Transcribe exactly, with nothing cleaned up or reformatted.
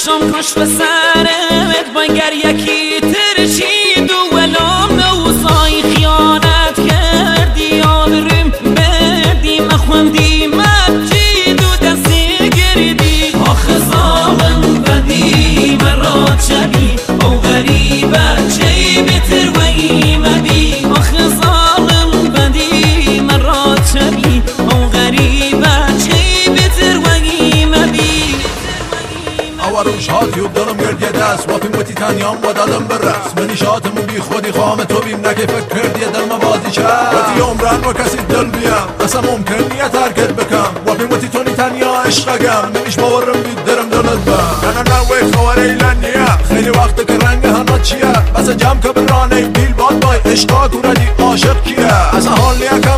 چشم کش به سرت بانگر یکی ترشید و ولام نوزای خیانت کردی یادرم بردی مخوندی مجید و دستی گردی آخ ظالم بدی مرا چبی او غریبه چی بتر و ایمدی آخ ظالم بدی مرا چبی او غریبه چی بتر و ایمدی روش هاتی و دارم گرد یه دست واپیم بوتی تنیام با دادم برس منی شاتمون بی خودی خواهم تو بیم نگه فکر کردی دل موازی چست واتی عمرن با کسی دل بیم اصلا ممکن نیه ترکت بکم واپیم بوتی تونی تنیا عشقگم نمیش باورم بید درم دلت بم نه نه نه وی خوار ایلن نیه خیلی وقت که رنگ هنات چیه بس جمع که برانه بیل باد بای عشقا کوردی عاشق کیه اصلا حال نیه